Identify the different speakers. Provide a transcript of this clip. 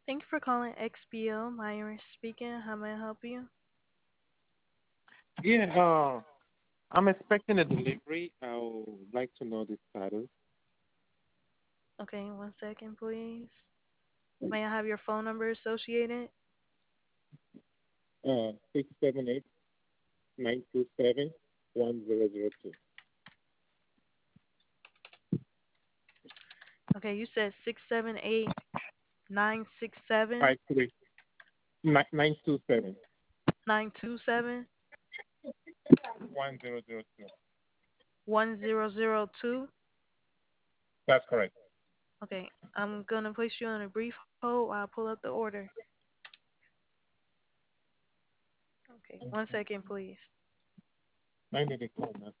Speaker 1: Thank you for calling XBO. Myra speaking. How may I help you?
Speaker 2: Yeah, I'm expecting a delivery. I would like to know the status.
Speaker 1: Okay, one second, please. May I have your phone number associated?
Speaker 2: 678-927-1002.
Speaker 1: Okay, you said 678-967-927.
Speaker 2: 927 1002.
Speaker 1: 1002.
Speaker 2: That's correct.
Speaker 1: Okay, I'm gonna place you on a brief hold while I pull up the order. Okay, one second, please.
Speaker 2: 90 call,